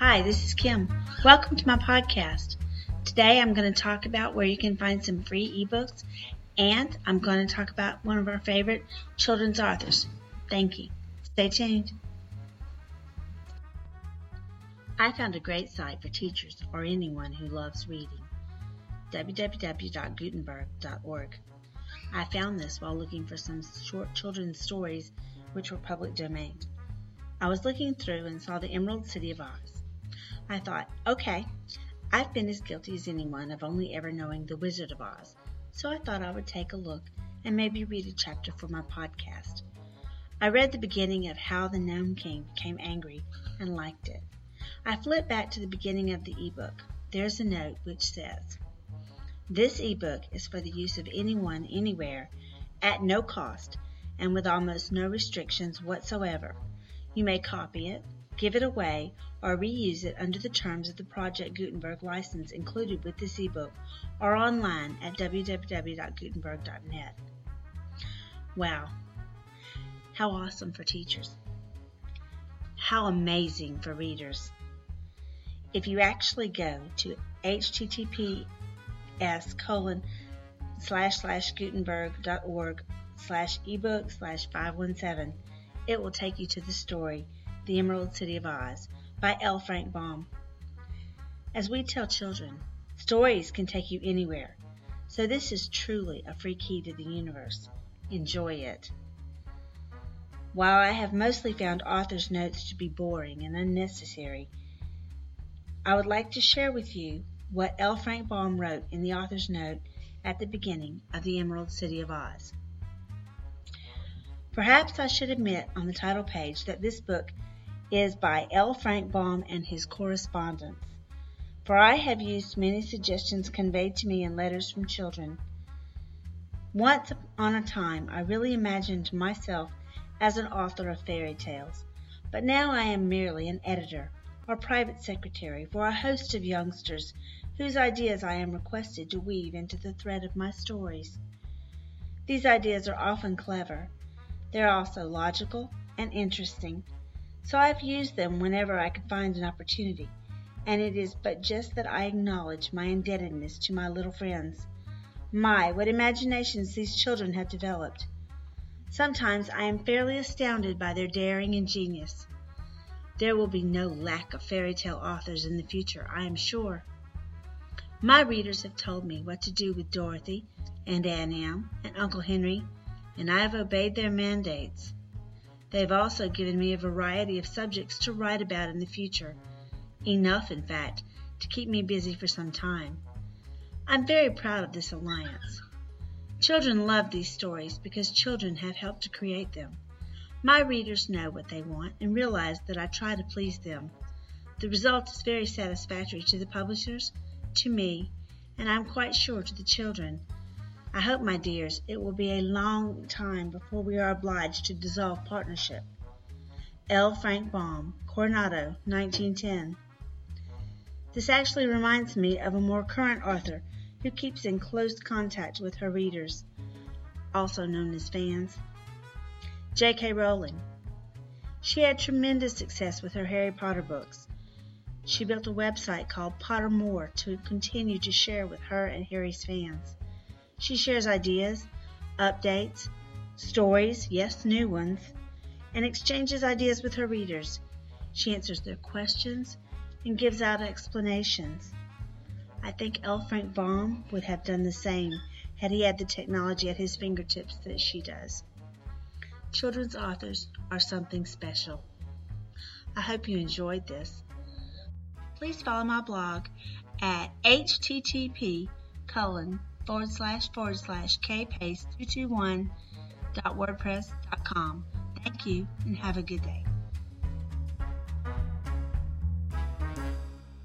Hi, this is Kim. Welcome to my podcast. Today I'm going to talk about where you can find some free ebooks, and I'm going to talk about one of our favorite children's authors. Thank you. Stay tuned. I found a great site for teachers or anyone who loves reading. www.gutenberg.org. I found this while looking for some short children's stories which were public domain. I was looking through and saw the Emerald City of Oz. I thought, okay, I've been as guilty as anyone of only ever knowing the Wizard of Oz, so I thought I would take a look and maybe read a chapter for my podcast. I read the beginning of how the Gnome King became angry and liked it. I flipped back to the beginning of the ebook. There's a note which says, "This ebook is for the use of anyone, anywhere, at no cost, and with almost no restrictions whatsoever. You may copy it, give it away, or reuse it under the terms of the Project Gutenberg license included with this ebook or online at www.gutenberg.net. Wow. How awesome for teachers. How amazing for readers. If you actually go to https://gutenberg.org/ebook/517, it will take you to the story, The Emerald City of Oz, by L. Frank Baum. As we tell children, stories can take you anywhere, so this is truly a free key to the universe. Enjoy it. While I have mostly found author's notes to be boring and unnecessary, I would like to share with you what L. Frank Baum wrote in the author's note at the beginning of The Emerald City of Oz. Perhaps I should admit on the title page that this book is by L. Frank Baum and his correspondents, for I have used many suggestions conveyed to me in letters from children. Once upon a time, I really imagined myself as an author of fairy tales, but now I am merely an editor or private secretary for a host of youngsters whose ideas I am requested to weave into the thread of my stories. These ideas are often clever. They're also logical and interesting, so I've used them whenever I could find an opportunity, and it is but just that I acknowledge my indebtedness to my little friends. My, what imaginations these children have developed. Sometimes I am fairly astounded by their daring and genius. There will be no lack of fairy tale authors in the future, I am sure. My readers have told me what to do with Dorothy and Aunt Em and Uncle Henry, and I have obeyed their mandates. They have also given me a variety of subjects to write about in the future, enough, in fact, to keep me busy for some time. I'm very proud of this alliance. Children love these stories because children have helped to create them. My readers know what they want and realize that I try to please them. The result is very satisfactory to the publishers, to me, and I'm quite sure to the children. I hope, my dears, it will be a long time before we are obliged to dissolve partnership. L. Frank Baum, Coronado, 1910. This actually reminds me of a more current author who keeps in close contact with her readers, also known as fans. J.K. Rowling. She had tremendous success with her Harry Potter books. She built a website called Pottermore to continue to share with her and Harry's fans. She shares ideas, updates, stories, yes, new ones, and exchanges ideas with her readers. She answers their questions and gives out explanations. I think L. Frank Baum would have done the same had he had the technology at his fingertips that she does. Children's authors are something special. I hope you enjoyed this. Please follow my blog at http://kpace221.wordpress.com. Thank you and have a good day.